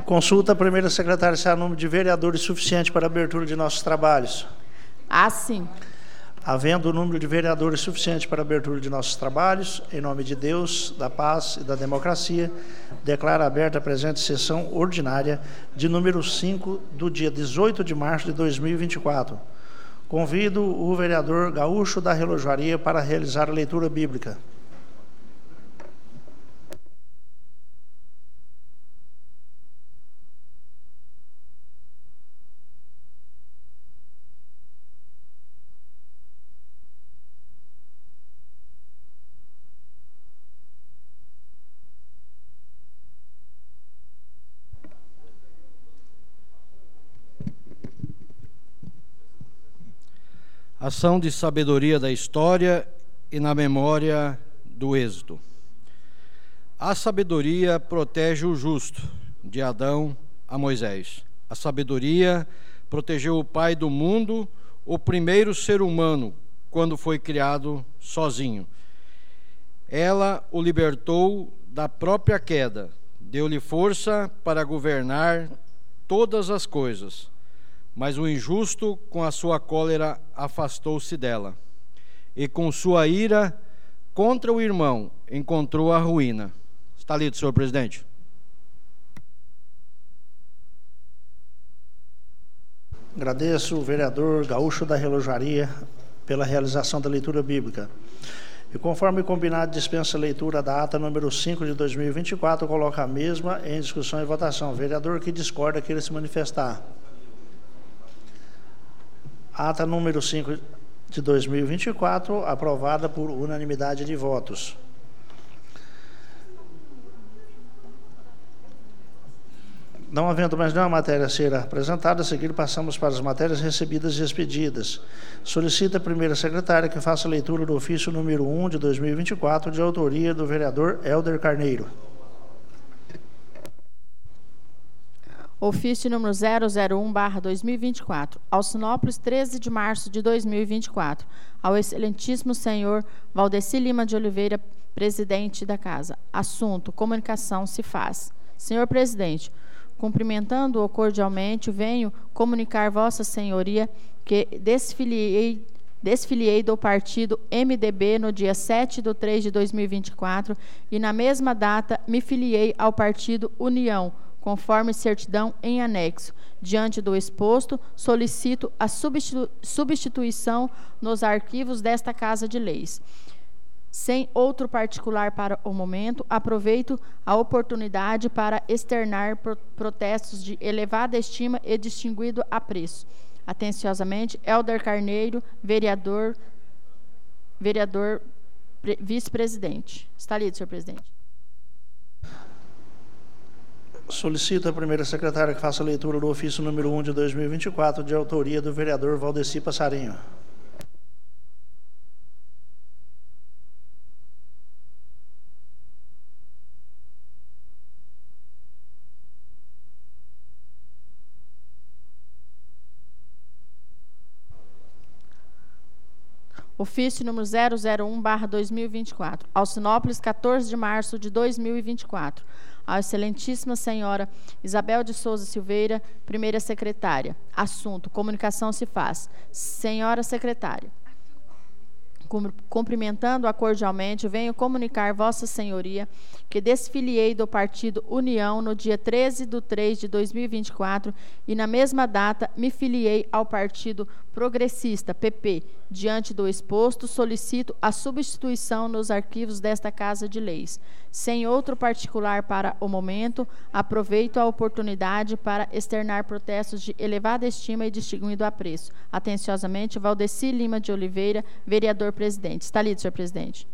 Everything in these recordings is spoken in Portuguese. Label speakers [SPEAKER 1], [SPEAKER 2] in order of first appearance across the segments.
[SPEAKER 1] Consulta a primeira secretária se há número de vereadores suficiente para a abertura de nossos trabalhos.
[SPEAKER 2] Há sim.
[SPEAKER 1] Havendo o número de vereadores suficiente para a abertura de nossos trabalhos, em nome de Deus, da paz e da democracia, declaro aberta a presente sessão ordinária de número 5 do dia 18 de março de 2024. Convido o vereador Gaúcho da Relojaria para realizar a leitura bíblica.
[SPEAKER 3] Ação de sabedoria da história e na memória do êxodo. A sabedoria protege o justo, de Adão a Moisés. A sabedoria protegeu o pai do mundo, o primeiro ser humano, quando foi criado sozinho. Ela o libertou da própria queda, deu-lhe força para governar todas as coisas. Mas o injusto, com a sua cólera, afastou-se dela. E com sua ira contra o irmão, encontrou a ruína. Está lido, senhor presidente.
[SPEAKER 1] Agradeço o vereador Gaúcho da Relojaria pela realização da leitura bíblica. E conforme combinado, dispensa a leitura da ata número 5 de 2024, coloca a mesma em discussão e votação. Vereador que discorda, queira se manifestar. Ata número 5 de 2024, aprovada por unanimidade de votos. Não havendo mais nenhuma matéria a ser apresentada, a seguir passamos para as matérias recebidas e expedidas. Solicita a primeira secretária que faça a leitura do ofício número 1 de 2024, de autoria do vereador Helder Carneiro.
[SPEAKER 2] Ofício número 001/2024, Alcinópolis, 13 de março de 2024, ao excelentíssimo senhor Valdeci Lima de Oliveira, presidente da Casa. Assunto: comunicação se faz. Senhor presidente, cumprimentando-o cordialmente, venho comunicar vossa senhoria que desfiliei do partido MDB no dia 7/3/2024 e na mesma data me filiei ao partido União, conforme certidão em anexo. Diante do exposto, solicito a substituição nos arquivos desta Casa de Leis. Sem outro particular para o momento, aproveito a oportunidade para externar protestos de elevada estima e distinguido apreço. Atenciosamente, Helder Carneiro, vereador vice-presidente. Está lido, senhor presidente.
[SPEAKER 1] Solicito a primeira secretária que faça a leitura do ofício número 1 de 2024, de autoria do vereador Valdeci Passarinho.
[SPEAKER 2] Ofício número 001/2024, Alcinópolis, 14 de março de 2024. A excelentíssima senhora Isabel de Souza Silveira, primeira secretária. Assunto: comunicação se faz. Senhora secretária, cumprimentando-a cordialmente, venho comunicar vossa senhoria que desfiliei do partido União no dia 13/3/2024 e na mesma data me filiei ao partido Progressista, PP. Diante do exposto, solicito a substituição nos arquivos desta Casa de Leis. Sem outro particular para o momento, aproveito a oportunidade para externar protestos de elevada estima e distinguido apreço. Atenciosamente, Valdeci Lima de Oliveira, vereador presidente. Está lido, senhor presidente.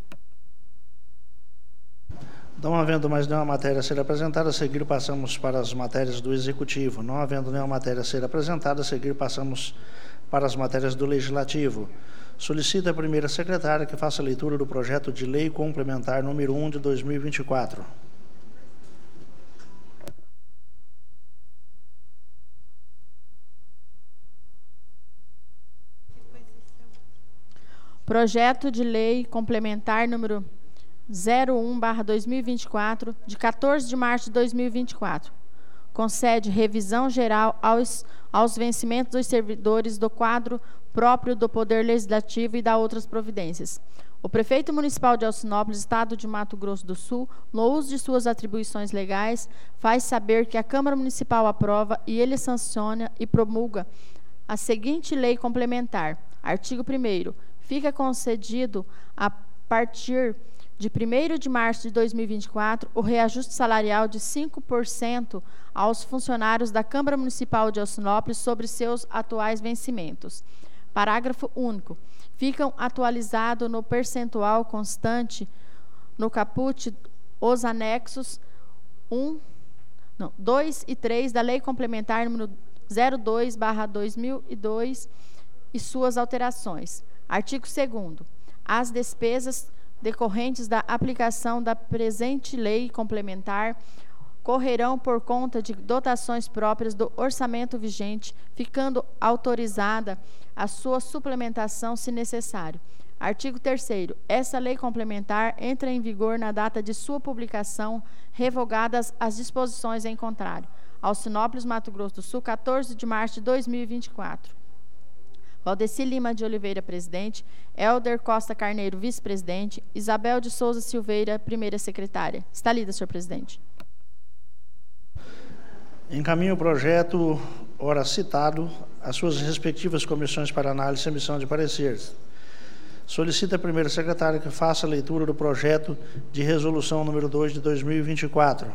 [SPEAKER 1] Não havendo mais nenhuma matéria a ser apresentada, a seguir passamos para as matérias do Executivo. Não havendo nenhuma matéria a ser apresentada, a seguir passamos para as matérias do Legislativo. Solicito a primeira secretária que faça a leitura do projeto de lei complementar número 1 de 2024.
[SPEAKER 2] Projeto de lei complementar número 01/2024, de 14 de março de 2024. concede revisão geral aos vencimentos dos servidores do quadro próprio do Poder Legislativo e dá outras providências. O prefeito municipal de Alcinópolis, Estado de Mato Grosso do Sul, no uso de suas atribuições legais, faz saber que a Câmara Municipal aprova e ele sanciona e promulga a seguinte lei complementar. Artigo 1º. Fica concedido, a partir de 1º de março de 2024, o reajuste salarial de 5% aos funcionários da Câmara Municipal de Alcinópolis sobre seus atuais vencimentos. Parágrafo único. Ficam atualizados no percentual constante no caput os anexos 2 e 3 da Lei Complementar número 02/2002 e suas alterações. Artigo 2º. As despesas decorrentes da aplicação da presente lei complementar correrão por conta de dotações próprias do orçamento vigente, ficando autorizada a sua suplementação se necessário. Artigo 3º. Essa lei complementar entra em vigor na data de sua publicação, revogadas as disposições em contrário. Alcinópolis, Mato Grosso do Sul, 14 de março de 2024. Valdeci Lima de Oliveira, presidente. Helder Costa Carneiro, vice-presidente. Isabel de Souza Silveira, primeira secretária. Está lida, senhor presidente.
[SPEAKER 1] Encaminho o projeto, ora citado, às suas respectivas comissões para análise e emissão de pareceres. Solicita a primeira secretária que faça a leitura do projeto de resolução número 2 de 2024.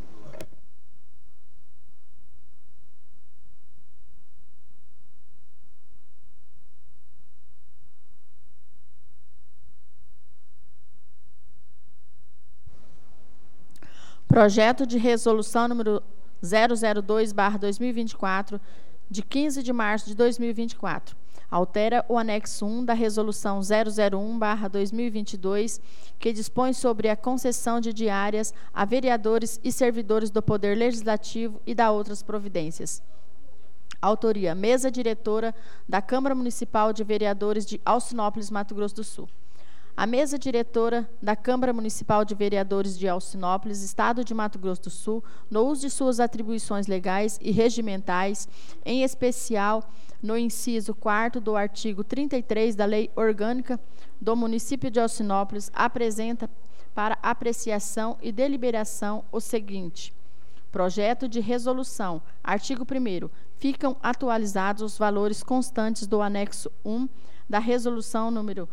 [SPEAKER 2] Projeto de resolução número 002/2024, de 15 de março de 2024. Altera o anexo 1 da resolução 001/2022, que dispõe sobre a concessão de diárias a vereadores e servidores do Poder Legislativo e dá outras providências. Autoria: Mesa Diretora da Câmara Municipal de Vereadores de Alcinópolis, Mato Grosso do Sul. A mesa diretora da Câmara Municipal de Vereadores de Alcinópolis, Estado de Mato Grosso do Sul, no uso de suas atribuições legais e regimentais, em especial no inciso 4º do artigo 33 da Lei Orgânica do Município de Alcinópolis, apresenta para apreciação e deliberação o seguinte: projeto de resolução. Artigo 1º. Ficam atualizados os valores constantes do anexo 1 da resolução número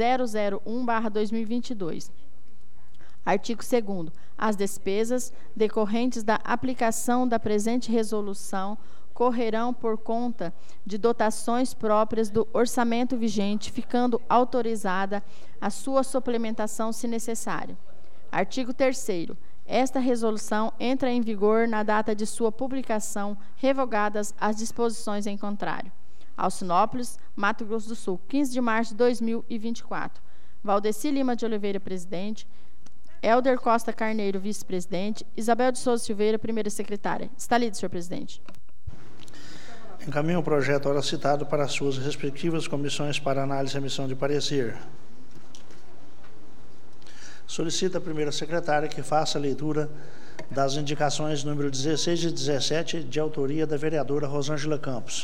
[SPEAKER 2] 001/2022. Artigo 2º. As despesas decorrentes da aplicação da presente resolução correrão por conta de dotações próprias do orçamento vigente, ficando autorizada a sua suplementação se necessário. Artigo 3º. Esta resolução entra em vigor na data de sua publicação, revogadas as disposições em contrário. Alcinópolis, Mato Grosso do Sul, 15 de março de 2024. Valdeci Lima de Oliveira, presidente. Helder Costa Carneiro, vice-presidente. Isabel de Souza Silveira, primeira secretária. Está lido, senhor presidente.
[SPEAKER 1] Encaminho o projeto ora citado para as suas respectivas comissões para análise e emissão de parecer. Solicita a primeira secretária que faça a leitura das indicações número 16 e 17, de autoria da vereadora Rosângela Campos.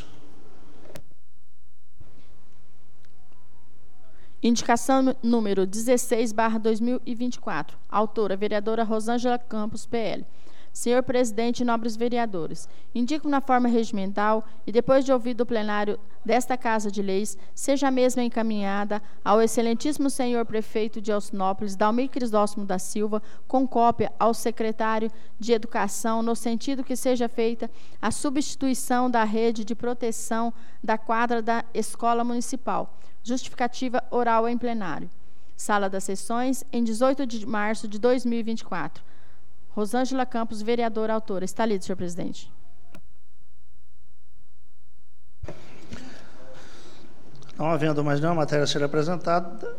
[SPEAKER 2] Indicação número 16/2024. Autora, vereadora Rosângela Campos, PL. Senhor presidente e nobres vereadores, indico na forma regimental e depois de ouvido o plenário desta Casa de Leis, seja a mesma encaminhada ao excelentíssimo senhor prefeito de Alcinópolis, Dalmir Crisóstomo da Silva, com cópia ao secretário de Educação, no sentido que seja feita a substituição da rede de proteção da quadra da Escola Municipal. Justificativa oral em plenário. Sala das Sessões, em 18 de março de 2024. Rosângela Campos, vereadora, autora. Está lido, senhor presidente.
[SPEAKER 1] Não havendo mais nenhuma matéria a ser apresentada,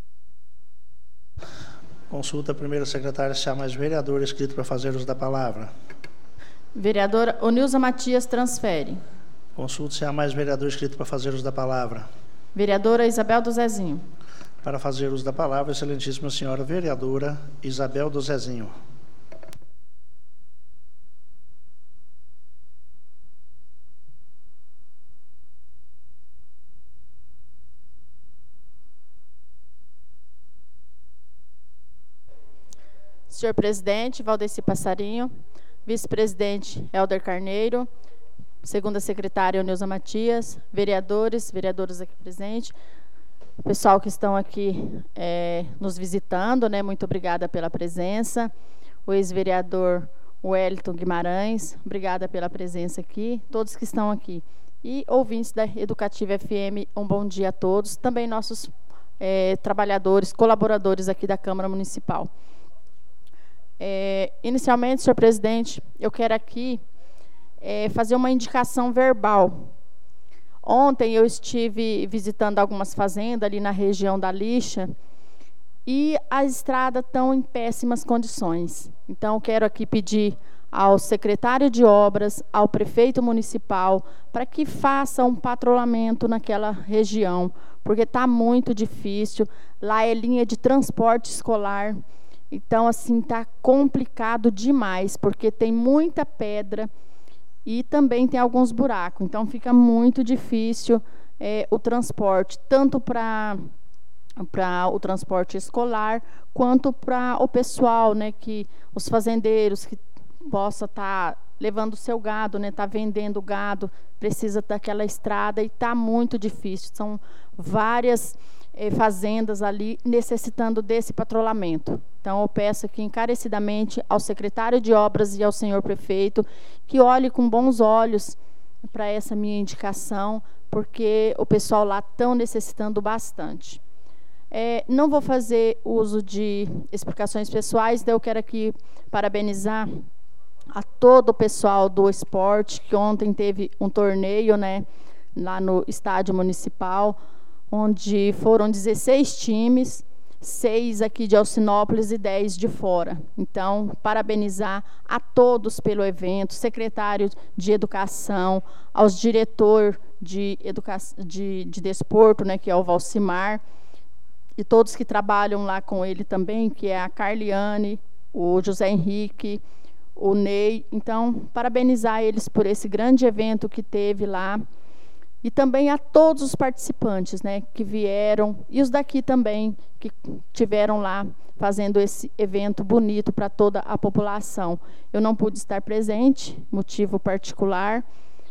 [SPEAKER 1] Consulta a primeira secretária se há mais vereador inscrito para fazer uso da palavra.
[SPEAKER 2] Vereadora Onilza Matias, transfere.
[SPEAKER 1] Consulta se há mais vereador inscrito para fazer uso da palavra.
[SPEAKER 2] Vereadora Isabel do Zezinho.
[SPEAKER 1] Para fazer uso da palavra, excelentíssima senhora vereadora Isabel do Zezinho.
[SPEAKER 2] Senhor presidente, Valdeci Passarinho. Vice-presidente, Helder Carneiro. Segunda secretária, Onilza Matias. Vereadoras aqui presentes. Pessoal que estão aqui nos visitando, né? Muito obrigada pela presença. O ex-vereador Wellington Guimarães, obrigada pela presença aqui. Todos que estão aqui. E ouvintes da Educativa FM, um bom dia a todos. Também nossos trabalhadores, colaboradores aqui da Câmara Municipal. Inicialmente, senhor presidente, eu quero aqui fazer uma indicação verbal. Ontem eu estive visitando algumas fazendas ali na região da Lixa e as estradas estão em péssimas condições. Então, eu quero aqui pedir ao secretário de obras, ao prefeito municipal, para que faça um patrulhamento naquela região, porque está muito difícil. Lá é linha de transporte escolar. Então, assim, está complicado demais, porque tem muita pedra e também tem alguns buracos. Então, fica muito difícil o transporte, tanto para o transporte escolar, quanto para o pessoal, né, que os fazendeiros que possa estar levando o seu gado, né, tá vendendo gado, precisa daquela estrada e está muito difícil. São várias fazendas ali necessitando desse patrulhamento. Então, eu peço aqui encarecidamente ao secretário de obras e ao senhor prefeito que olhe com bons olhos para essa minha indicação, porque o pessoal lá está necessitando bastante. Não vou fazer uso de explicações pessoais, então eu quero aqui parabenizar a todo o pessoal do esporte, que ontem teve um torneio, né, lá no estádio municipal, onde foram 16 times, 6 aqui de Alcinópolis e 10 de fora. Então, parabenizar a todos pelo evento, secretário de Educação, aos diretor de desporto, né, que é o Valcimar, e todos que trabalham lá com ele também, que é a Carliane, o José Henrique, o Ney. Então, parabenizar eles por esse grande evento que teve lá. E também a todos os participantes, né, que vieram, e os daqui também, que tiveram lá fazendo esse evento bonito para toda a população. Eu não pude estar presente, motivo particular.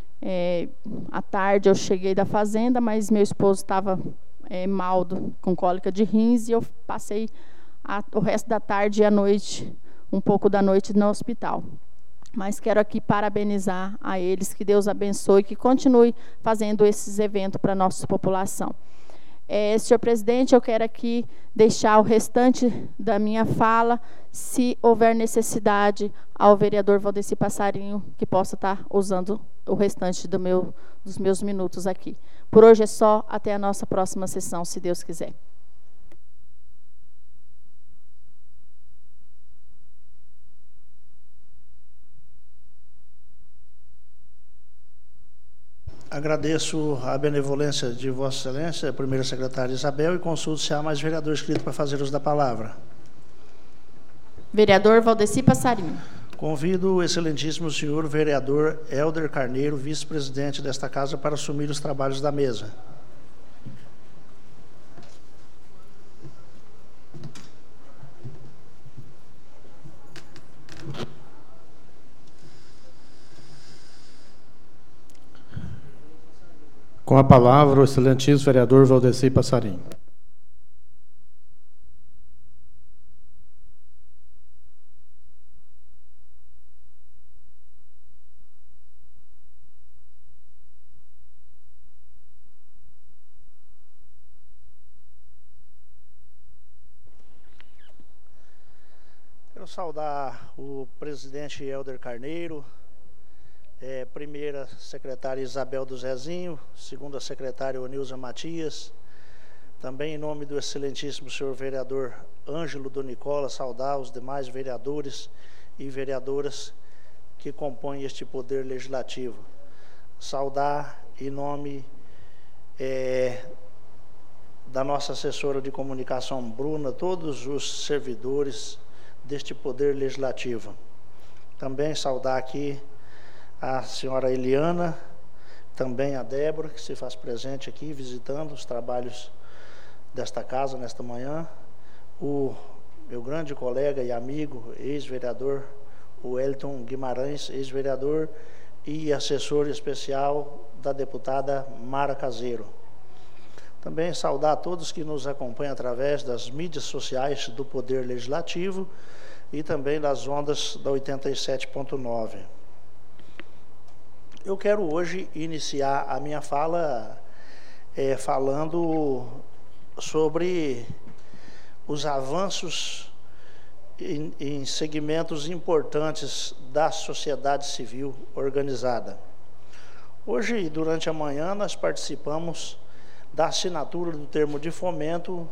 [SPEAKER 2] À tarde eu cheguei da fazenda, mas meu esposo estava mal, com cólica de rins, e eu passei o resto da tarde e a noite, um pouco da noite, no hospital. Mas quero aqui parabenizar a eles, que Deus abençoe, que continue fazendo esses eventos para a nossa população. Senhor presidente, eu quero aqui deixar o restante da minha fala, se houver necessidade, ao vereador Valdeci Passarinho, que possa estar usando o restante dos meus minutos aqui. Por hoje é só, até a nossa próxima sessão, se Deus quiser.
[SPEAKER 1] Agradeço a benevolência de Vossa Excelência, a primeira secretária Isabel, e consulto se há mais vereador inscrito para fazer uso da palavra.
[SPEAKER 2] Vereador Valdeci Passarinho.
[SPEAKER 1] Convido o excelentíssimo senhor vereador Helder Carneiro, vice-presidente desta casa, para assumir os trabalhos da mesa.
[SPEAKER 4] Com a palavra, o excelentíssimo vereador Valdeci Passarinho.
[SPEAKER 1] Quero saudar o presidente Helder Carneiro, primeira secretária Isabel do Zezinho, segunda secretária Onilza Matias, Também em nome do excelentíssimo senhor vereador Ângelo do Nicola, saudar os demais vereadores e vereadoras que compõem este poder legislativo. Saudar em nome da nossa assessora de comunicação, Bruna, todos os servidores deste poder legislativo. Também saudar aqui a senhora Eliana, também a Débora, que se faz presente aqui, visitando os trabalhos desta casa nesta manhã, o meu grande colega e amigo, ex-vereador, o Elton Guimarães, ex-vereador e assessor especial da deputada Mara Caseiro. Também saudar a todos que nos acompanham através das mídias sociais do Poder Legislativo e também das ondas da 87.9. Eu quero hoje iniciar a minha fala falando sobre os avanços em segmentos importantes da sociedade civil organizada. Hoje, durante a manhã, nós participamos da assinatura do termo de fomento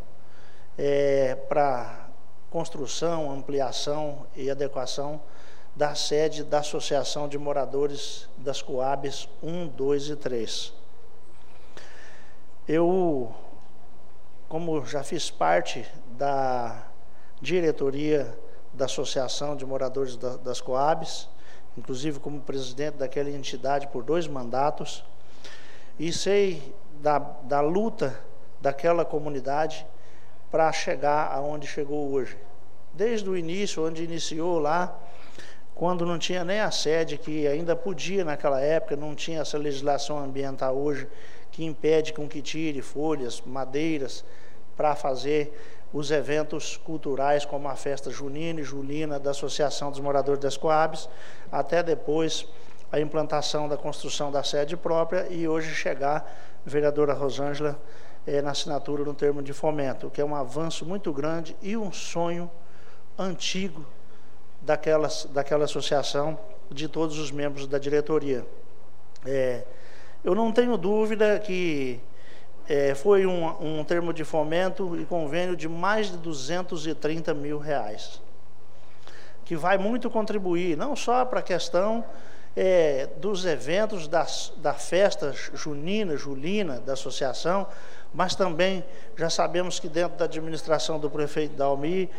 [SPEAKER 1] para construção, ampliação e adequação da sede da Associação de Moradores das Coabs 1, 2 e 3. Eu, como já fiz parte da diretoria da Associação de Moradores das Coabs, inclusive como presidente daquela entidade por 2 mandatos, e sei da luta daquela comunidade para chegar aonde chegou hoje. Desde o início, onde iniciou lá, quando não tinha nem a sede, que ainda podia naquela época, não tinha essa legislação ambiental hoje, que impede com que tire folhas, madeiras, para fazer os eventos culturais, como a festa junina e julina da Associação dos Moradores das Coabs, até depois a implantação da construção da sede própria e hoje chegar, vereadora Rosângela, na assinatura do termo de fomento, que é um avanço muito grande e um sonho antigo daquela associação, de todos os membros da diretoria. Eu não tenho dúvida que foi um termo de fomento e convênio de mais de R$230 mil, que vai muito contribuir, não só para a questão dos eventos da festa junina, julina da associação, mas também já sabemos que dentro da administração do prefeito Dalmi,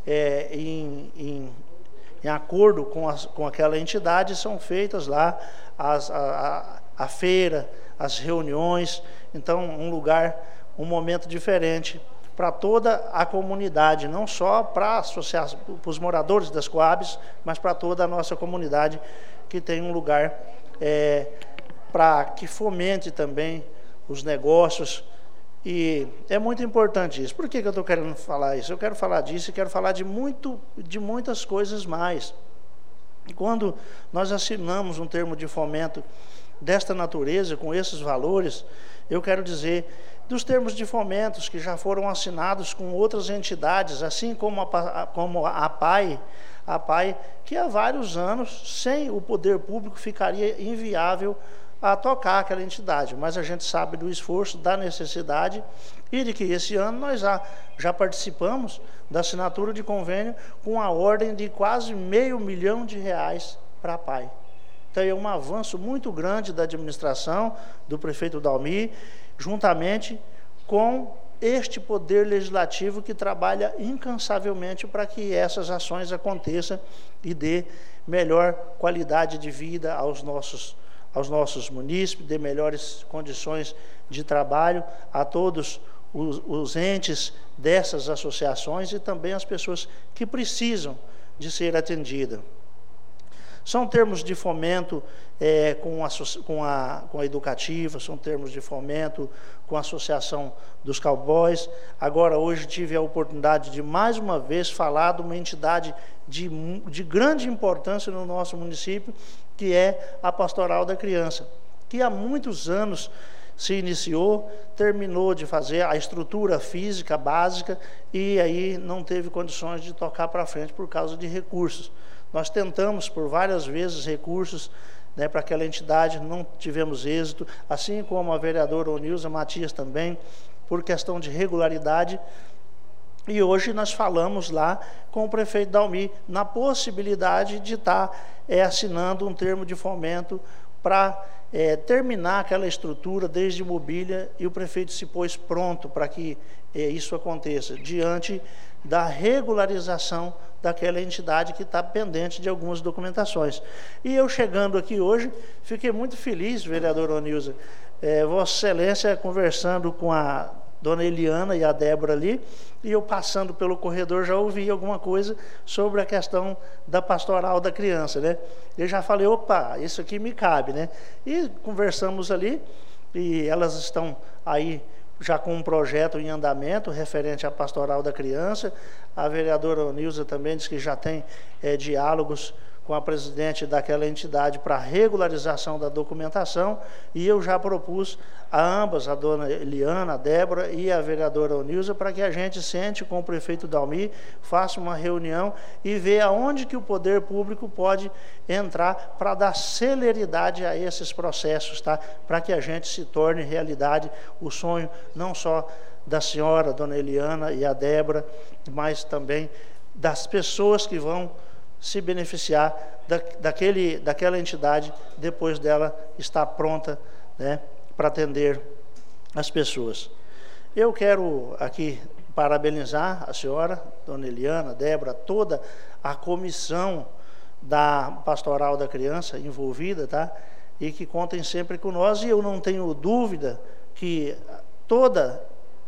[SPEAKER 1] em acordo com aquela entidade, são feitas lá a feira, as reuniões. Então, um momento diferente para toda a comunidade, não só para os moradores das Coabs, mas para toda a nossa comunidade, que tem um lugar para que fomente também os negócios. E é muito importante isso. Por que eu estou querendo falar isso? Eu quero falar disso e quero falar de muitas coisas mais. Quando nós assinamos um termo de fomento desta natureza, com esses valores, eu quero dizer dos termos de fomentos que já foram assinados com outras entidades, assim como a PAI, que há vários anos, sem o poder público, ficaria inviável a tocar aquela entidade, mas a gente sabe do esforço, da necessidade, e de que esse ano nós já participamos da assinatura de convênio com a ordem de quase R$500 mil para a PAI. Então é um avanço muito grande da administração do prefeito Dalmi, juntamente com este poder legislativo que trabalha incansavelmente para que essas ações aconteçam e dê melhor qualidade de vida aos nossos munícipes, dê melhores condições de trabalho a todos os entes dessas associações e também as pessoas que precisam de ser atendidas. São termos de fomento com a educativa, são termos de fomento com a Associação dos Cowboys. Agora, hoje, tive a oportunidade de, mais uma vez, falar de uma entidade de grande importância no nosso município, que é a Pastoral da Criança, que há muitos anos se iniciou, terminou de fazer a estrutura física básica e aí não teve condições de tocar para frente por causa de recursos. Nós tentamos por várias vezes recursos né, para aquela entidade, não tivemos êxito, assim como a vereadora Onilza Matias também, por questão de regularidade. E hoje nós falamos lá com o prefeito Dalmi na possibilidade de estar assinando um termo de fomento para terminar aquela estrutura desde mobília, e o prefeito se pôs pronto para que isso aconteça, diante da regularização daquela entidade que está pendente de algumas documentações. E eu chegando aqui hoje, fiquei muito feliz, vereador Onilza, Vossa Excelência conversando com a dona Eliana e a Débora ali, e eu passando pelo corredor já ouvi alguma coisa sobre a questão da pastoral da criança, né? Eu já falei, opa, isso aqui me cabe, né? E conversamos ali, e elas estão aí já com um projeto em andamento referente à pastoral da criança. A vereadora Onilza também diz que já tem diálogos com a presidente daquela entidade para regularização da documentação, e eu já propus a ambas, a dona Eliana, a Débora e a vereadora Onilza, para que a gente sente com o prefeito Dalmi, faça uma reunião e vê aonde que o poder público pode entrar para dar celeridade a esses processos, tá? Para que a gente se torne realidade o sonho não só da senhora, dona Eliana e a Débora, mas também das pessoas que vão se beneficiar daquela entidade depois dela estar pronta, né, para atender as pessoas. Eu quero aqui parabenizar a senhora, dona Eliana, Débora, toda a comissão da Pastoral da Criança envolvida, tá? E que contem sempre com nós, e eu não tenho dúvida que toda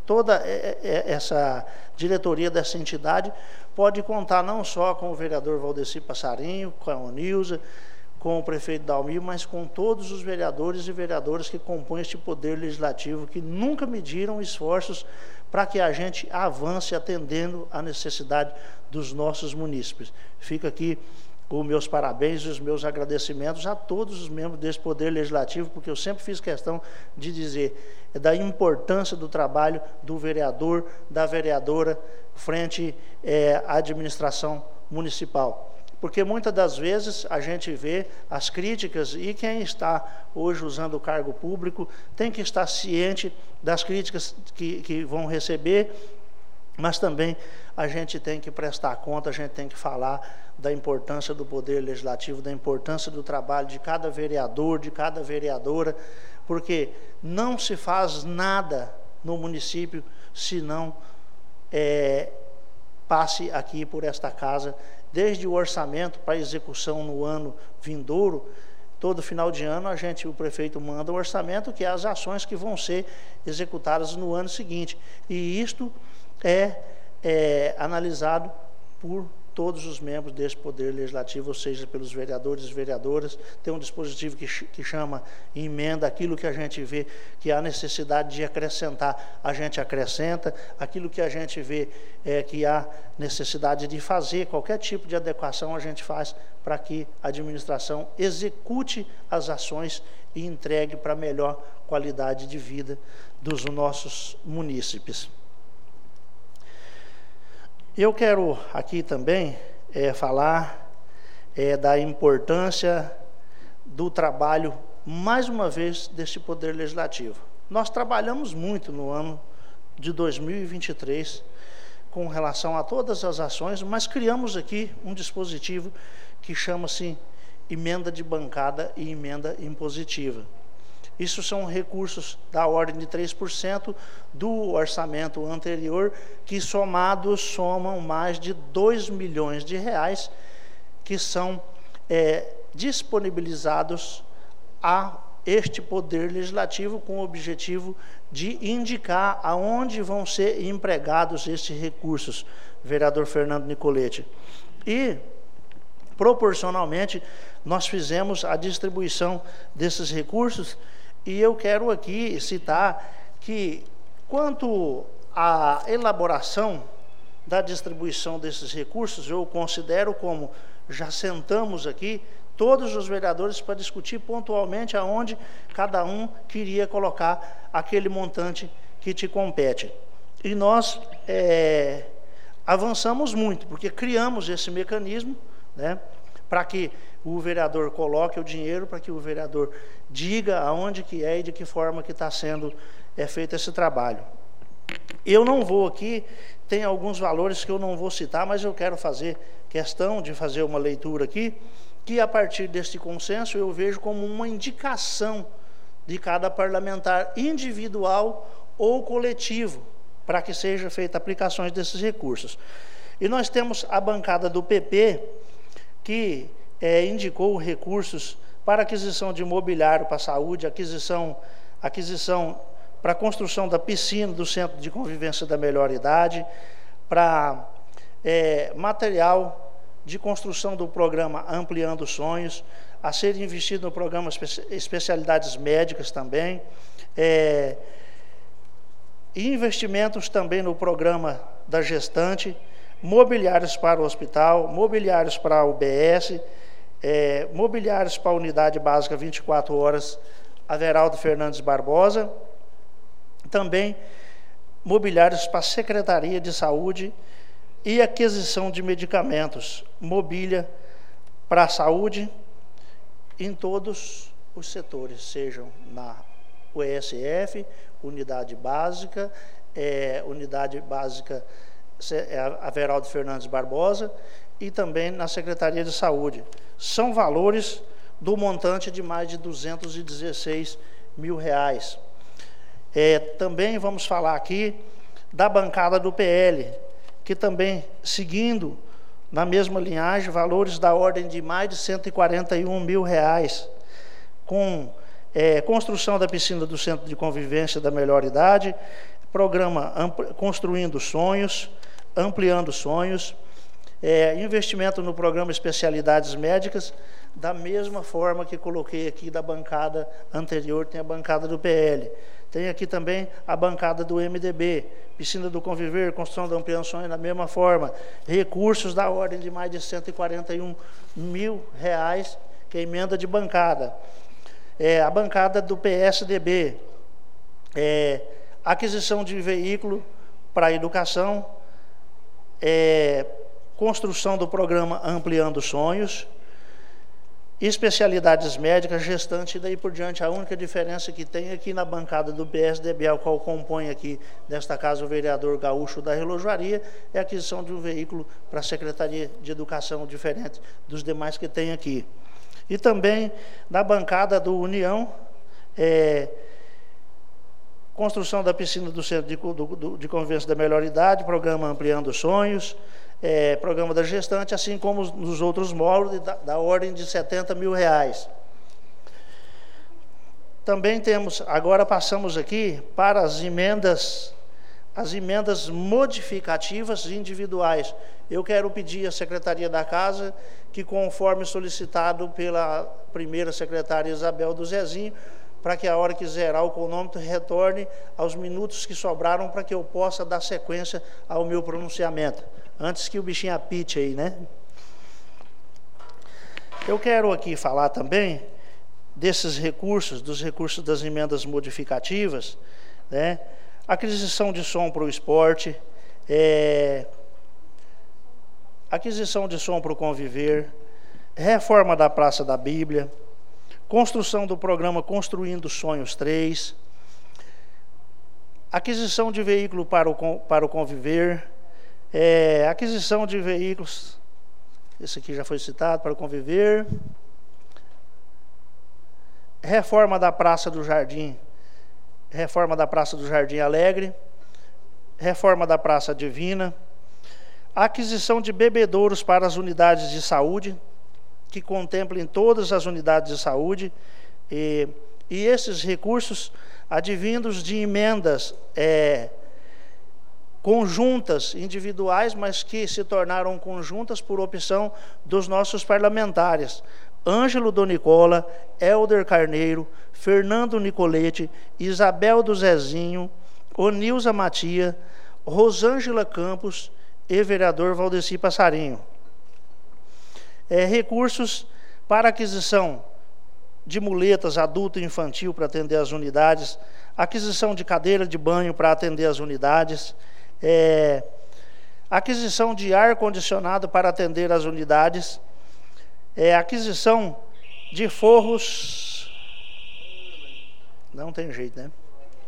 [SPEAKER 1] essa diretoria dessa entidade pode contar não só com o vereador Valdeci Passarinho, com a Onilza, com o prefeito Dalmi, mas com todos os vereadores e vereadoras que compõem este poder legislativo, que nunca mediram esforços para que a gente avance atendendo a necessidade dos nossos munícipes. Fica aqui os meus parabéns e os meus agradecimentos a todos os membros desse poder legislativo, porque eu sempre fiz questão de dizer da importância do trabalho do vereador, da vereadora, frente à administração municipal. Porque muitas das vezes a gente vê as críticas, e quem está hoje usando o cargo público tem que estar ciente das críticas que vão receber, mas também a gente tem que prestar conta, a gente tem que falar da importância do poder legislativo, da importância do trabalho de cada vereador, de cada vereadora, porque não se faz nada no município se não passe aqui por esta casa, desde o orçamento para execução no ano vindouro. Todo final de ano o prefeito manda o orçamento, que é as ações que vão ser executadas no ano seguinte, e isto é analisado por todos os membros desse poder legislativo, ou seja, pelos vereadores e vereadoras. Tem um dispositivo que chama emenda, aquilo que a gente vê que há necessidade de acrescentar, a gente acrescenta, aquilo que a gente vê que há necessidade de fazer, qualquer tipo de adequação a gente faz para que a administração execute as ações e entregue para melhor qualidade de vida dos nossos munícipes. Eu quero aqui também falar da importância do trabalho, mais uma vez, deste Poder Legislativo. Nós trabalhamos muito no ano de 2023 com relação a todas as ações, mas criamos aqui um dispositivo que chama-se emenda de bancada e emenda impositiva. Isso são recursos da ordem de 3% do orçamento anterior, que somados somam mais de 2 milhões de reais, que são disponibilizados a este Poder Legislativo com o objetivo de indicar aonde vão ser empregados esses recursos, vereador Fernando Nicoletti. E, proporcionalmente, nós fizemos a distribuição desses recursos. E eu quero aqui citar que, quanto à elaboração da distribuição desses recursos, eu considero como já sentamos aqui todos os vereadores para discutir pontualmente aonde cada um queria colocar aquele montante que te compete. E nós avançamos muito, porque criamos esse mecanismo, né, para que o vereador coloque o dinheiro, para que o vereador diga aonde que é e de que forma que está sendo feito esse trabalho. Eu não vou aqui, tem alguns valores que eu não vou citar, mas eu quero fazer questão de fazer uma leitura aqui, que a partir deste consenso eu vejo como uma indicação de cada parlamentar individual ou coletivo, para que seja feita aplicações desses recursos. E nós temos a bancada do PP, que indicou recursos para aquisição de mobiliário para a saúde, aquisição para a construção da piscina do Centro de Convivência da Melhor Idade, para material de construção do programa Ampliando Sonhos, a ser investido no programa Especialidades Médicas também, e investimentos também no programa da gestante, mobiliários para o hospital, mobiliários para a UBS, mobiliários para a Unidade Básica 24 Horas, Averaldo Fernandes Barbosa, também mobiliários para a Secretaria de Saúde e aquisição de medicamentos, mobília para a saúde em todos os setores, sejam na UESF, Unidade Básica Averaldo Fernandes Barbosa e também na Secretaria de Saúde. São valores do montante de mais de R$216 mil. Também vamos falar aqui da bancada do PL, que também, seguindo na mesma linhagem, valores da ordem de mais de R$141 mil, com construção da piscina do Centro de Convivência da Melhor Idade, programa Construindo Sonhos, Ampliando Sonhos, investimento no programa Especialidades Médicas, da mesma forma que coloquei aqui da bancada anterior, tem a bancada do PL. Tem aqui também a bancada do MDB, piscina do Conviver, construção da ampliação da mesma forma, recursos da ordem de mais de R$141 mil, que é emenda de bancada. A bancada do PSDB, aquisição de veículo para a educação, construção do programa Ampliando Sonhos, especialidades médicas, gestante, e daí por diante. A única diferença que tem aqui na bancada do PSDB, ao qual compõe aqui, nesta casa, o vereador Gaúcho da Relojoaria, é a aquisição de um veículo para a Secretaria de Educação, diferente dos demais que tem aqui. E também na bancada do União, construção da piscina do Centro de Convivência da Melhor Idade, programa Ampliando Sonhos, programa da gestante, assim como nos outros módulos, da ordem de R$70 mil. Também temos, agora passamos aqui para as emendas modificativas individuais. Eu quero pedir à Secretaria da Casa que, conforme solicitado pela primeira secretária Isabel do Zezinho, para que a hora que zerar o cronômetro retorne aos minutos que sobraram, para que eu possa dar sequência ao meu pronunciamento, antes que o bichinho apite aí, né? Eu quero aqui falar também desses recursos, dos recursos das emendas modificativas, né? Aquisição de som para o esporte, aquisição de som para o Conviver, reforma da Praça da Bíblia, construção do programa Construindo Sonhos 3, aquisição de veículo para o Conviver, aquisição de veículos, esse aqui já foi citado, para o Conviver, reforma da Praça do Jardim Alegre, reforma da Praça Divina, aquisição de bebedouros para as unidades de saúde, que contemplem todas as unidades de saúde, e esses recursos advindos de emendas conjuntas, individuais, mas que se tornaram conjuntas por opção dos nossos parlamentares: Ângelo Donicola, Helder Carneiro, Fernando Nicolete, Isabel do Zezinho, Onilza Matia, Rosângela Campos e vereador Valdeci Passarinho. Recursos para aquisição de muletas adulto e infantil para atender as unidades, aquisição de cadeira de banho para atender as unidades, aquisição de ar-condicionado para atender as unidades, aquisição de forros... Não tem jeito, né?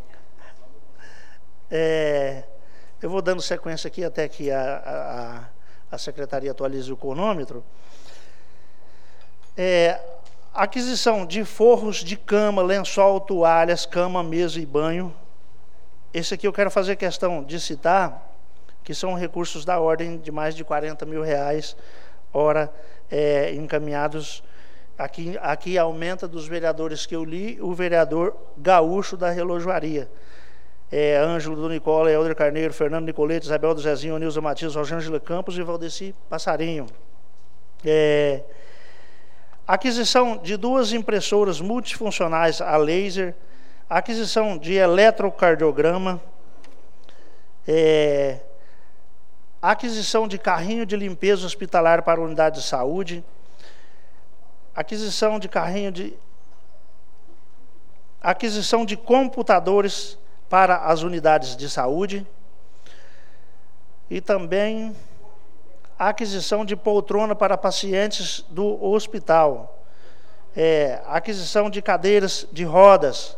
[SPEAKER 1] Eu vou dando sequência aqui até que a secretaria atualize o cronômetro. Aquisição de forros de cama, lençol, toalhas, cama, mesa e banho. Esse aqui eu quero fazer questão de citar, que são recursos da ordem de mais de R$40 mil, encaminhados. Aqui aumenta dos vereadores que eu li, o vereador Gaúcho da Relojoaria. Ângelo do Nicola, Helder Carneiro, Fernando Nicolete, Isabel do Zezinho, Nilza Matias, Rosângela Campos e Valdeci Passarinho. Aquisição de 2 impressoras multifuncionais a laser, aquisição de eletrocardiograma, aquisição de carrinho de limpeza hospitalar para a unidade de saúde, aquisição de computadores para as unidades de saúde e também a aquisição de poltrona para pacientes do hospital, aquisição de cadeiras de rodas,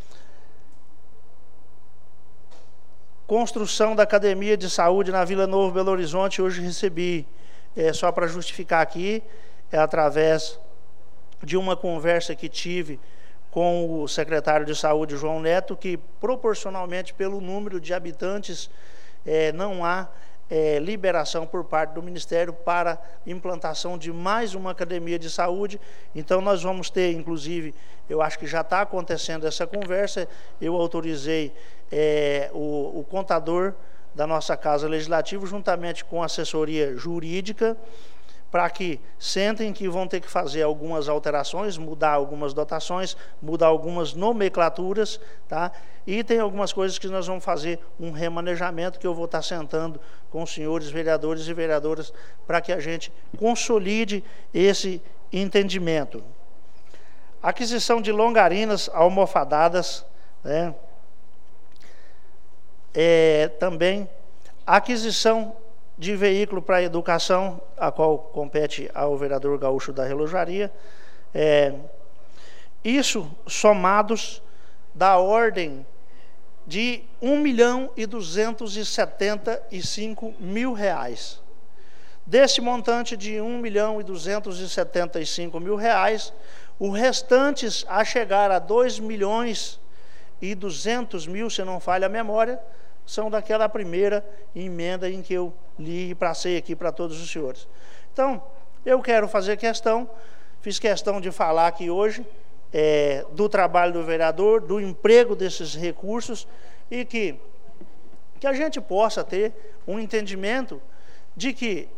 [SPEAKER 1] construção da academia de saúde na Vila Novo, Belo Horizonte. Hoje recebi, só para justificar aqui, através de uma conversa que tive com o secretário de saúde, João Neto, que proporcionalmente pelo número de habitantes não há liberação por parte do Ministério para implantação de mais uma academia de saúde. Então nós vamos ter, inclusive, eu acho que já está acontecendo essa conversa, eu autorizei o contador da nossa Casa Legislativa, juntamente com a assessoria jurídica, para que sentem que vão ter que fazer algumas alterações, mudar algumas dotações, mudar algumas nomenclaturas, tá? E tem algumas coisas que nós vamos fazer um remanejamento, que eu vou estar sentando com os senhores vereadores e vereadoras para que a gente consolide esse entendimento. Aquisição de longarinas almofadadas, né? Também aquisição de veículo para educação, a qual compete ao vereador Gaúcho da Relojoaria. Isso somados da ordem de R$1.275.000. Desse montante de R$1.275.000, o restante a chegar a R$2.200.000, se não falha a memória, são daquela primeira emenda em que eu li e passei aqui para todos os senhores. Então, eu quero fazer questão, fiz questão de falar aqui hoje do trabalho do vereador, do emprego desses recursos, e que a gente possa ter um entendimento de que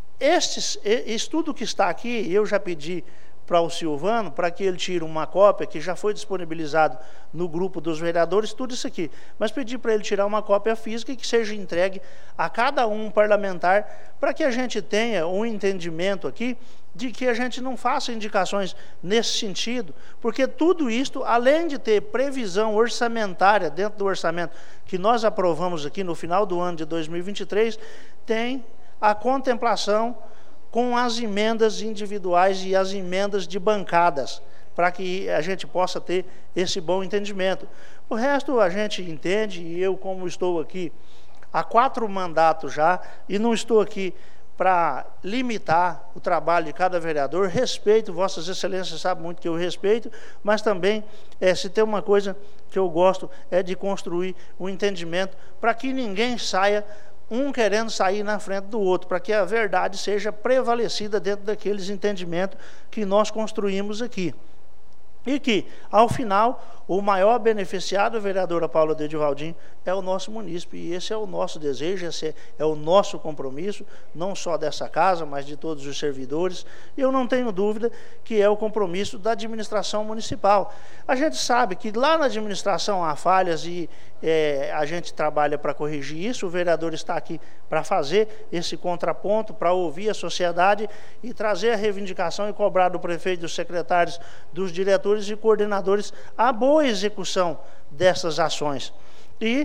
[SPEAKER 1] isso tudo que está aqui, eu já pedi para o Silvano, para que ele tire uma cópia, que já foi disponibilizado no grupo dos vereadores, tudo isso aqui. Mas pedi para ele tirar uma cópia física e que seja entregue a cada um parlamentar, para que a gente tenha um entendimento aqui de que a gente não faça indicações nesse sentido, porque tudo isto, além de ter previsão orçamentária dentro do orçamento que nós aprovamos aqui no final do ano de 2023, tem a contemplação com as emendas individuais e as emendas de bancadas, para que a gente possa ter esse bom entendimento. O resto a gente entende, e eu, como estou aqui há 4 mandatos já, e não estou aqui para limitar o trabalho de cada vereador, respeito, vossas excelências sabem muito que eu respeito, mas também, se tem uma coisa que eu gosto, é de construir um entendimento, para que ninguém saia um querendo sair na frente do outro, para que a verdade seja prevalecida dentro daqueles entendimentos que nós construímos aqui. E que, ao final, o maior beneficiado, a vereadora Paula de Edivaldim, é o nosso munícipe, e esse é o nosso desejo, esse é o nosso compromisso, não só dessa casa, mas de todos os servidores, e eu não tenho dúvida que é o compromisso da administração municipal. A gente sabe que lá na administração há falhas e a gente trabalha para corrigir isso, o vereador está aqui para fazer esse contraponto, para ouvir a sociedade e trazer a reivindicação e cobrar do prefeito, dos secretários, dos diretores e coordenadores a boa execução dessas ações. E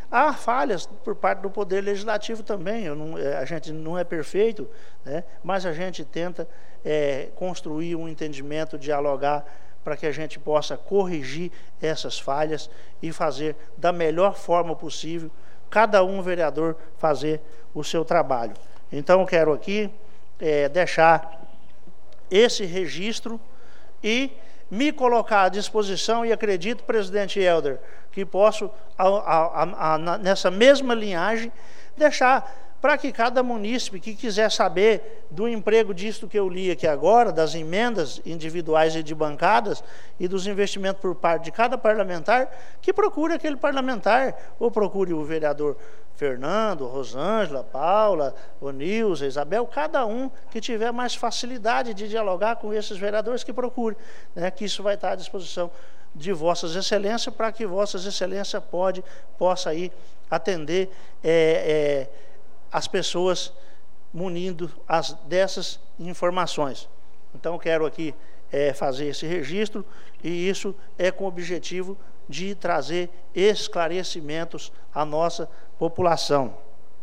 [SPEAKER 1] há falhas por parte do Poder Legislativo também, a gente não é perfeito, né? Mas a gente tenta construir um entendimento, dialogar, para que a gente possa corrigir essas falhas e fazer da melhor forma possível, cada vereador fazer o seu trabalho. Então, eu quero aqui deixar esse registro e me colocar à disposição, e acredito, presidente Helder, que posso, nessa mesma linhagem, deixar para que cada munícipe que quiser saber do emprego disto que eu li aqui agora, das emendas individuais e de bancadas, e dos investimentos por parte de cada parlamentar, que procure aquele parlamentar, ou procure o vereador Fernando, Rosângela, Paula, o Nilza, Isabel, cada que tiver mais facilidade de dialogar com esses vereadores, que procure, né, que isso vai estar à disposição de Vossas Excelências, para que Vossas Excelências possa aí atender as pessoas munindo dessas informações. Então, quero aqui fazer esse registro, e isso é com o objetivo de trazer esclarecimentos à nossa população.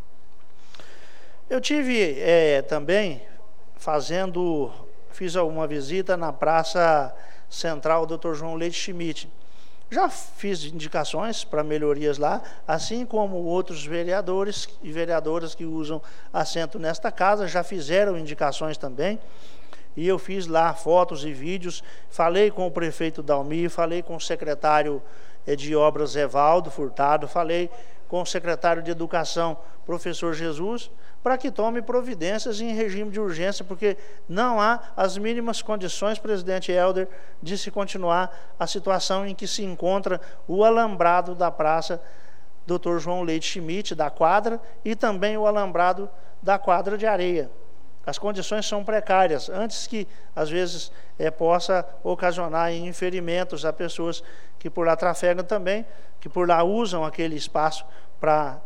[SPEAKER 1] Eu tive também fiz uma visita na Praça Central Dr. João Leite Schmidt. Já fiz indicações para melhorias lá, assim como outros vereadores e vereadoras que usam assento nesta casa já fizeram indicações também. E eu fiz lá fotos e vídeos, falei com o prefeito Dalmi, falei com o secretário de Obras Evaldo Furtado, falei com o secretário de Educação, professor Jesus, para que tome providências em regime de urgência, porque não há as mínimas condições, presidente Helder, de se continuar a situação em que se encontra o alambrado da Praça Dr. João Leite Schmidt, da quadra, e também o alambrado da quadra de areia. As condições são precárias, antes que, às vezes, possa ocasionar ferimentos a pessoas que por lá trafegam também, que por lá usam aquele espaço para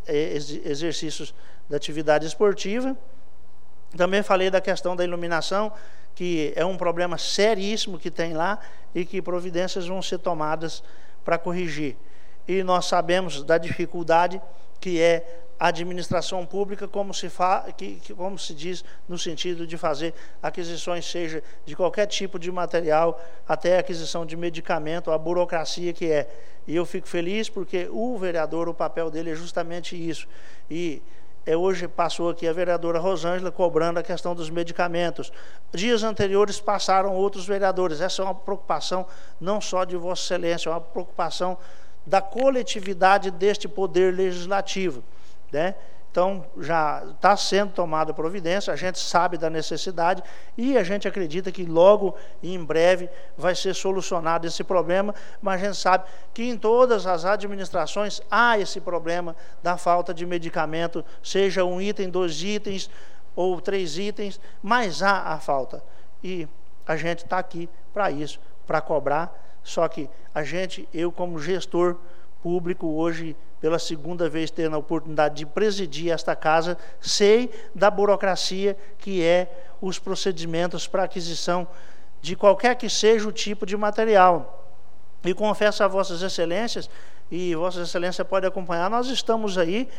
[SPEAKER 1] exercícios da atividade esportiva. Também falei da questão da iluminação, que é um problema seríssimo que tem lá, e que providências vão ser tomadas para corrigir. E nós sabemos da dificuldade que é a administração pública, como se diz, no sentido de fazer aquisições, seja de qualquer tipo de material, até a aquisição de medicamento, a burocracia que é. E eu fico feliz porque o vereador, o papel dele é justamente isso. E hoje passou aqui a vereadora Rosângela cobrando a questão dos medicamentos. Dias anteriores passaram outros vereadores. Essa é uma preocupação não só de Vossa Excelência, é uma preocupação da coletividade deste poder legislativo, né? Então, já está sendo tomada providência, a gente sabe da necessidade e a gente acredita que logo e em breve vai ser solucionado esse problema, mas a gente sabe que em todas as administrações há esse problema da falta de medicamento, seja um item, 2 itens ou 3 itens, mas há a falta. E a gente está aqui para isso, para cobrar, só que eu como gestor público, hoje, pela segunda vez tendo a oportunidade de presidir esta casa, sei da burocracia que é os procedimentos para aquisição de qualquer que seja o tipo de material. E confesso a Vossas Excelências, e Vossas Excelências podem acompanhar, nós estamos aí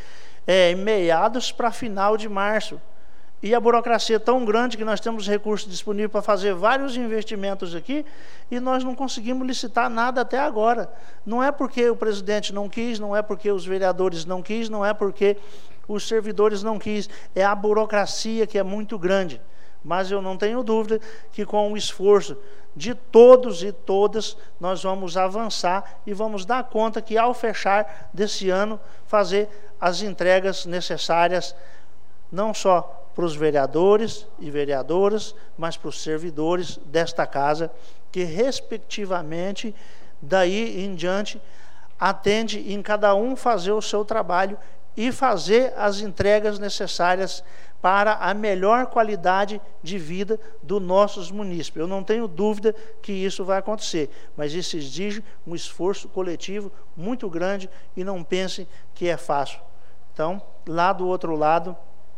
[SPEAKER 1] meados para final de março. E a burocracia é tão grande que nós temos recursos disponíveis para fazer vários investimentos aqui e nós não conseguimos licitar nada até agora. Não é porque o presidente não quis, não é porque os vereadores não quis, não é porque os servidores não quis. É a burocracia que é muito grande. Mas eu não tenho dúvida que com o esforço de todos e todas nós vamos avançar e vamos dar conta que ao fechar desse ano fazer as entregas necessárias, não só para os vereadores e vereadoras, mas para os servidores desta casa, que respectivamente, daí em diante, atende em cada fazer o seu trabalho e fazer as entregas necessárias para a melhor qualidade de vida dos nossos munícipes. Eu não tenho dúvida que isso vai acontecer, mas isso exige um esforço coletivo muito grande e não pensem que é fácil. Então, lá do outro lado,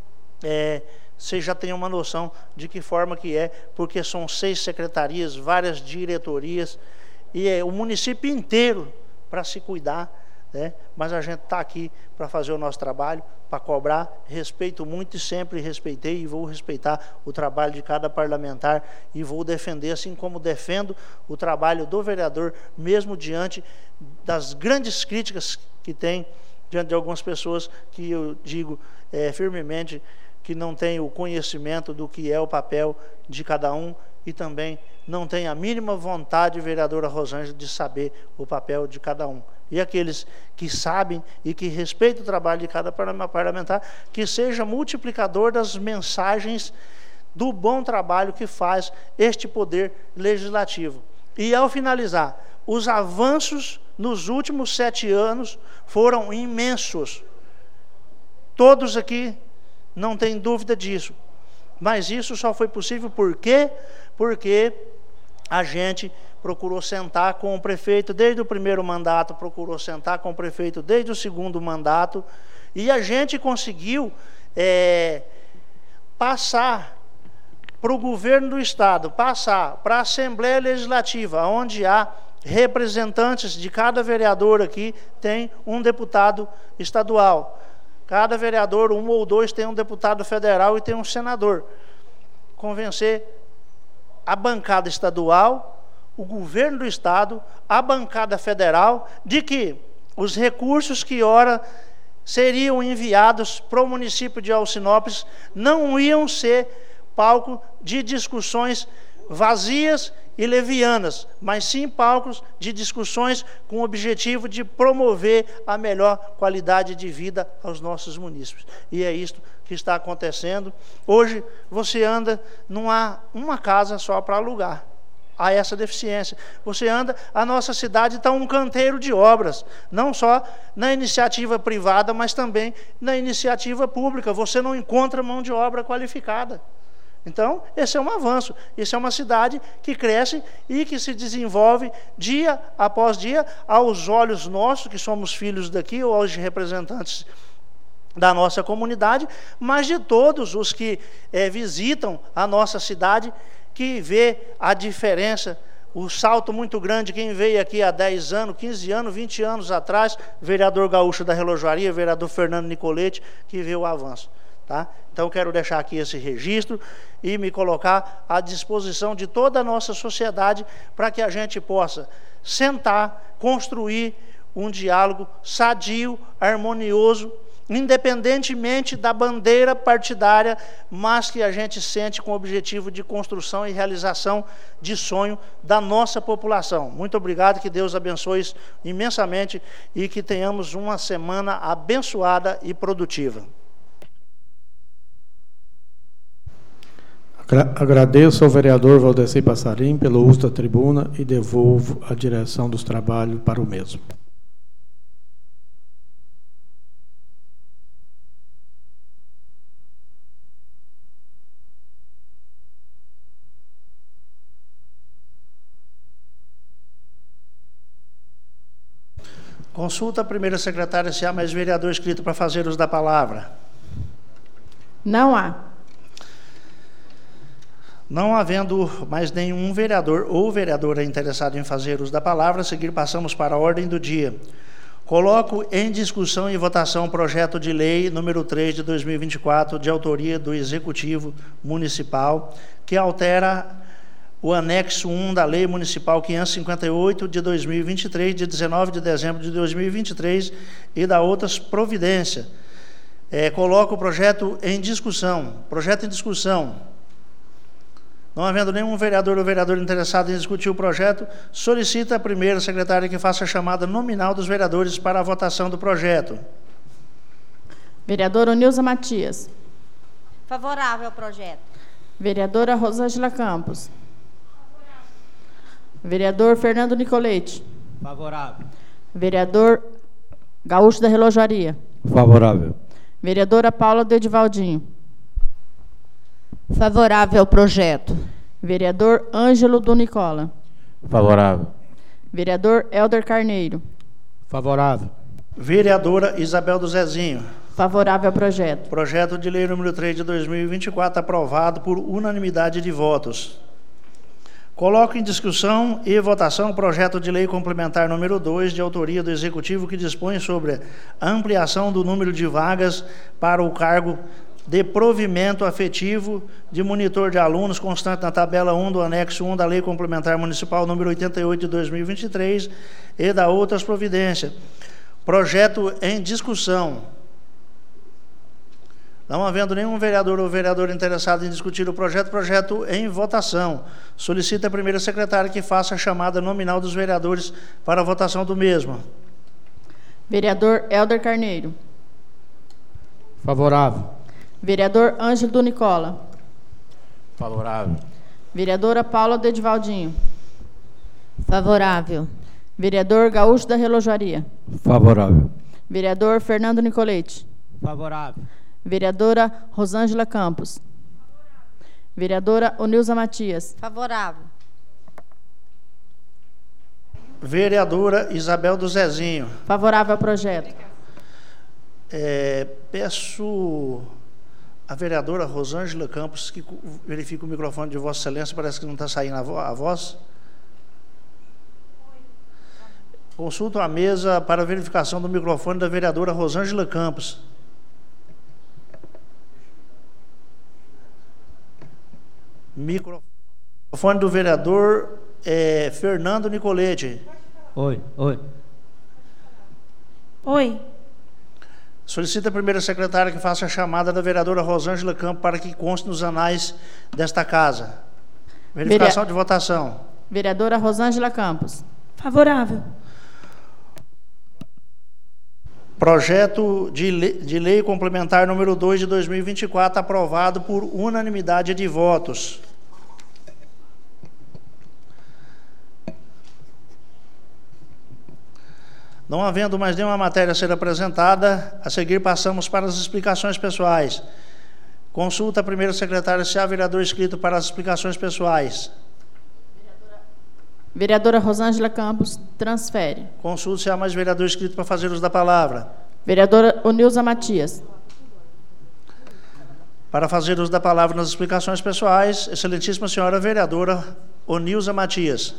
[SPEAKER 1] vocês já têm uma noção de que forma que é, porque são 6 secretarias, várias diretorias, e o município inteiro para se cuidar né? Mas a gente está aqui para fazer o nosso trabalho, para cobrar. Respeito muito e sempre respeitei e vou respeitar o trabalho de cada parlamentar e vou defender, assim como defendo o trabalho do vereador, mesmo diante das grandes críticas que tem diante de algumas pessoas que eu digo firmemente que não tem o conhecimento do que é o papel de cada um e também não tem a mínima vontade, vereadora Rosângela, de saber o papel de cada um. E aqueles que sabem e que respeitam o trabalho de cada parlamentar, que seja multiplicador das mensagens do bom trabalho que faz este poder legislativo. E ao finalizar, os avanços nos últimos 7 anos foram imensos. Todos aqui não tem dúvida disso. Mas isso só foi possível por quê? Porque a gente procurou sentar com o prefeito desde o primeiro mandato, procurou sentar com o prefeito desde o segundo mandato, e a gente conseguiu passar para o governo do Estado, passar para a Assembleia Legislativa, onde há representantes de cada vereador aqui, tem um deputado estadual. Cada vereador, 1 ou 2, tem um deputado federal e tem um senador. Convencer a bancada estadual, o governo do Estado, a bancada federal, de que os recursos que ora seriam enviados para o município de Alcinópolis não iam ser palco de discussões vazias e levianas, mas sim palcos de discussões com o objetivo de promover a melhor qualidade de vida aos nossos munícipes. E é isto que está acontecendo. Hoje você anda, não há uma casa só para alugar. Há essa deficiência. Você anda, a nossa cidade está um canteiro de obras, não só na iniciativa privada, mas também na iniciativa pública. Você não encontra mão de obra qualificada. Então, esse é um avanço. Isso é uma cidade que cresce e que se desenvolve dia após dia aos olhos nossos, que somos filhos daqui, ou aos representantes da nossa comunidade, mas de todos os que visitam a nossa cidade, que vê a diferença, o salto muito grande. Quem veio aqui há 10 anos, 15 anos, 20 anos atrás, vereador Gaúcho da Relojoaria, vereador Fernando Nicolete, que vê o avanço. Tá? Então, quero deixar aqui esse registro e me colocar à disposição de toda a nossa sociedade para que a gente possa sentar, construir um diálogo sadio, harmonioso, independentemente da bandeira partidária, mas que a gente sente com o objetivo de construção e realização de sonho da nossa população. Muito obrigado, que Deus abençoe imensamente e que tenhamos uma semana abençoada e produtiva.
[SPEAKER 4] Agradeço ao vereador Valdeci Passarim pelo uso da tribuna e devolvo a direção dos trabalhos para o mesmo.
[SPEAKER 1] Consulta a primeira secretária se há mais vereador inscrito para fazer uso da palavra.
[SPEAKER 2] Não há.
[SPEAKER 1] Não havendo mais nenhum vereador ou vereadora interessado em fazer uso da palavra, a seguir passamos para a ordem do dia. Coloco em discussão e votação o projeto de lei número 3 de 2024, de autoria do Executivo Municipal, que altera o anexo 1 da Lei Municipal 558 de 2023, de 19 de dezembro de 2023, e da outras providências. Coloco o projeto em discussão. Projeto em discussão. Não havendo nenhum vereador ou vereadora interessado em discutir o projeto, solicita a primeira secretária que faça a chamada nominal dos vereadores para a votação do projeto.
[SPEAKER 2] Vereadora Onilza Matias.
[SPEAKER 5] Favorável ao projeto.
[SPEAKER 2] Vereadora Rosângela Campos. Vereador Fernando Nicolete.
[SPEAKER 3] Favorável.
[SPEAKER 2] Vereador Gaúcho da Relojoaria.
[SPEAKER 3] Favorável.
[SPEAKER 2] Vereadora Paula de Edivaldinho.
[SPEAKER 5] Favorável ao projeto.
[SPEAKER 2] Vereador Ângelo do Nicola.
[SPEAKER 3] Favorável.
[SPEAKER 2] Vereador Helder Carneiro.
[SPEAKER 4] Favorável.
[SPEAKER 1] Vereadora Isabel do Zezinho.
[SPEAKER 2] Favorável ao projeto.
[SPEAKER 1] Projeto de lei número 3 de 2024, aprovado por unanimidade de votos. Coloco em discussão e votação o projeto de lei complementar número 2, de autoria do Executivo, que dispõe sobre a ampliação do número de vagas para o cargo de provimento afetivo de monitor de alunos, constante na tabela 1 do anexo 1 da Lei Complementar Municipal número 88 de 2023 e da outras providências. Projeto em discussão. Não havendo nenhum vereador ou vereadora interessado em discutir o projeto em votação. Solicita a primeira secretária que faça a chamada nominal dos vereadores para a votação do mesmo.
[SPEAKER 2] Vereador Helder Carneiro.
[SPEAKER 4] Favorável.
[SPEAKER 2] Vereador Ângelo do Nicola.
[SPEAKER 3] Favorável.
[SPEAKER 2] Vereadora Paula Dedivaldinho.
[SPEAKER 5] Favorável.
[SPEAKER 2] Vereador Gaúcho da Relojaria.
[SPEAKER 3] Favorável.
[SPEAKER 2] Vereador Fernando Nicolete.
[SPEAKER 4] Favorável.
[SPEAKER 2] Vereadora Rosângela Campos. Vereadora Onilza Matias.
[SPEAKER 5] Favorável.
[SPEAKER 1] Vereadora Isabel do Zezinho.
[SPEAKER 2] Favorável ao projeto.
[SPEAKER 1] Peço a vereadora Rosângela Campos que verifique o microfone de Vossa Excelência, parece que não está saindo a voz. Consulto a mesa para verificação do microfone da vereadora Rosângela Campos. Microfone do vereador Fernando Nicolete.
[SPEAKER 6] Oi.
[SPEAKER 1] Solicita a primeira secretária que faça a chamada da vereadora Rosângela Campos para que conste nos anais desta casa. Verificação de votação.
[SPEAKER 2] Vereadora Rosângela Campos.
[SPEAKER 7] Favorável.
[SPEAKER 1] Projeto de lei complementar número 2 de 2024, aprovado por unanimidade de votos. Não havendo mais nenhuma matéria a ser apresentada, a seguir passamos para as explicações pessoais. Consulta a primeira secretária se há vereador inscrito para as explicações pessoais.
[SPEAKER 2] Vereadora Rosângela Campos, transfere.
[SPEAKER 1] Consulta se há mais vereador inscrito para fazer uso da palavra.
[SPEAKER 2] Vereadora Onilza Matias.
[SPEAKER 1] Para fazer uso da palavra nas explicações pessoais, excelentíssima senhora vereadora Onilza Matias.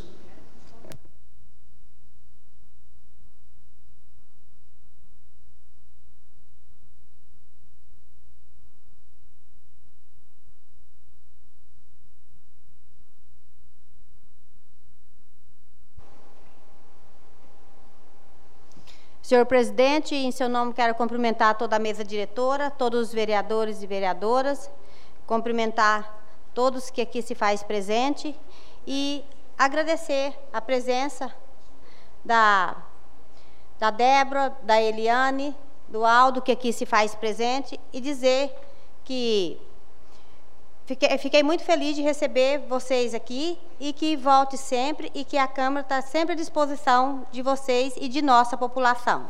[SPEAKER 5] Senhor presidente, em seu nome quero cumprimentar toda a mesa diretora, todos os vereadores e vereadoras, cumprimentar todos que aqui se faz presente e agradecer a presença da Débora, da Eliane, do Aldo, que aqui se faz presente, e dizer que fiquei muito feliz de receber vocês aqui e que volte sempre e que a Câmara está sempre à disposição de vocês e de nossa população.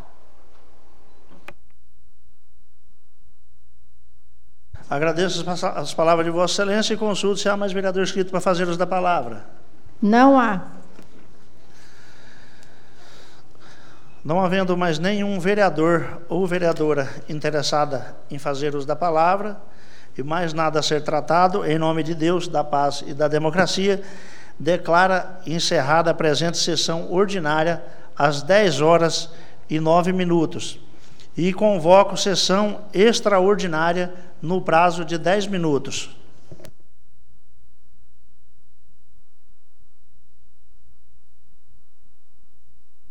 [SPEAKER 1] Agradeço as palavras de Vossa Excelência e consulto se há mais vereador inscrito para fazer uso da palavra.
[SPEAKER 2] Não há.
[SPEAKER 1] Não havendo mais nenhum vereador ou vereadora interessada em fazer uso da palavra, e mais nada a ser tratado, em nome de Deus, da paz e da democracia, declara encerrada a presente sessão ordinária às 10h09 e convoco sessão extraordinária no prazo de 10 minutos.